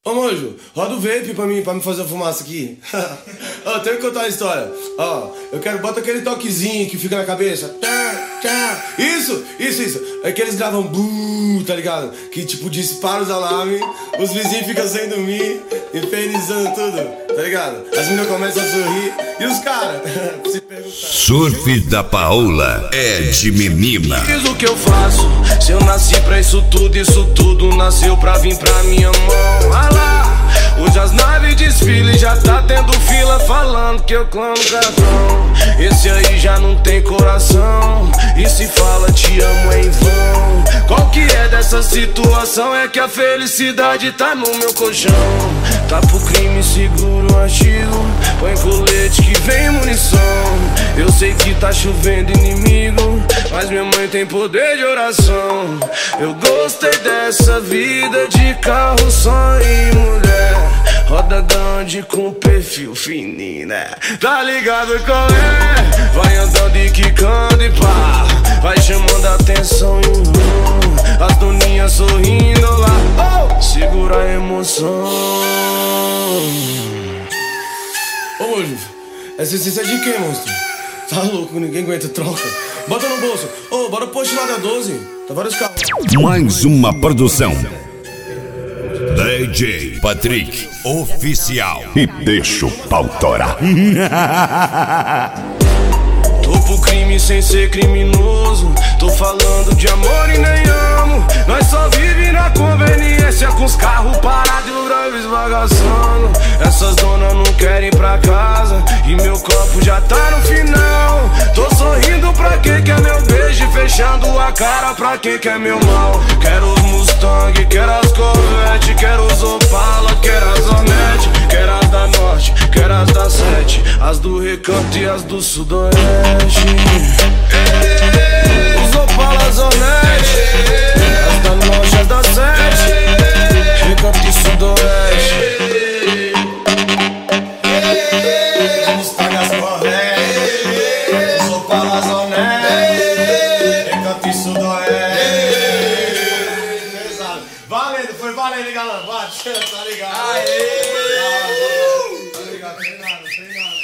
Ô Mojo, roda o vape pra me fazer a fumaça aqui. Ó, tenho que contar uma história. Ó, eu quero, bota aquele toquezinho que fica na cabeça. Isso. É que eles gravam tá ligado? Que tipo dispara os alarmes, os vizinhos ficam sem dormir, infernizando tudo, tá ligado? As meninas começam a sorrir e os caras se perguntar. Surf da Paola é de menina. Diz o que eu faço, se eu nasci pra isso tudo nasceu pra vir pra minha mão. Ah lá, hoje as naves desfilam, já tá tendo fila falando que eu clamo cartão. Esse aí já não tem coração, e se fala te amo é em vão. Qual que é dessa situação? É que a felicidade tá no meu colchão. Tá pro crime, seguro artigo, põe colete que vem munição. Eu sei que tá chovendo inimigo, mas minha mãe tem poder de oração. Eu gostei dessa vida de carro, som e mulher. Roda grande com perfil fininho, né? Tá ligado qual é? Vai andando e quicando e pá, vai chamando a atenção as doninhas sorrindo lá. Oh, segura a emoção. Ô Mojo, essa essência é de quem, monstro? Tá louco, ninguém aguenta, troca. Bota no bolso. Ô, bora post lá da 12. Tá vários carros. Mais uma produção DJ Patrick Oficial. E deixa o pau torar. Tô pro crime sem ser criminoso, tô falando de amor e nem amo. Nós só vive na conveniência, com os carros parados e o drive esbagaçando. Essas donas não querem ir pra casa e meu copo já tá no final. Tô sorrindo pra quem quer meu beijo e fechando a cara pra quem quer meu mal. Quero os Mustang, quero as Corvette, quero os Opala, quero as Hornet, quero as da Norte, quero as da Sete, as do Recanto e as do Sudoeste. Os Opala, as Hornet, as da Norte, as da Sete, Recanto e Sudoeste. Os Mustang, as Corvette, os Opala, as Hornet, Recanto e Sudoeste. Valendo, foi valendo, galera. Bate, tá ligado? Aê! Tá ligado, treinado.